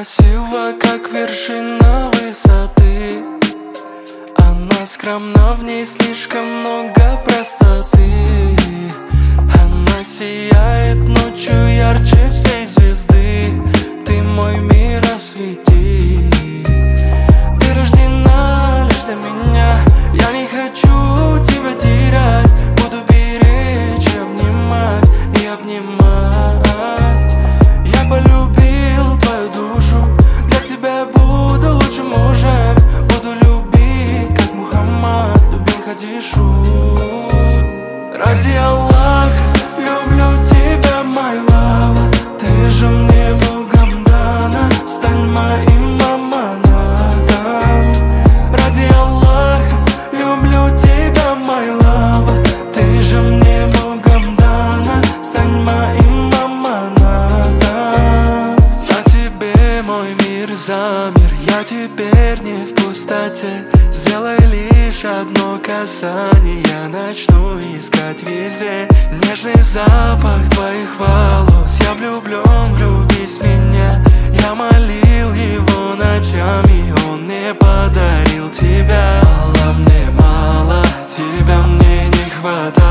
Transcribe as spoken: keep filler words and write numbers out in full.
красива, как вершина высоты. Она скромна, в ней слишком много простоты. Она сияет ночью ярче всей звезды. Ты мой мир, освети. Ты рождена лишь для меня. Я не хочу тебя терять. Буду беречь и обнимать, и обнимать. Я полюбил твою душу. Для тебя буду лучшим мужем. Буду любить, как Мухаммад любил Хадишу. Ради Аллаха люблю тебя, my love. Ты же мне Богом дана. Стань моим аманатом. Ради Аллаха люблю тебя, my love. Ты же мне Богом дана. Стань моим аманатом. На тебе мой мир замер. Я теперь не в пустоте. Сделай лишь одно касание. Я начну искать везде нежный запах твоих волос. Я влюблен, влюбись в меня. Я молил его ночами, он мне подарил тебя. Мало мне, мало, тебя мне не хватает.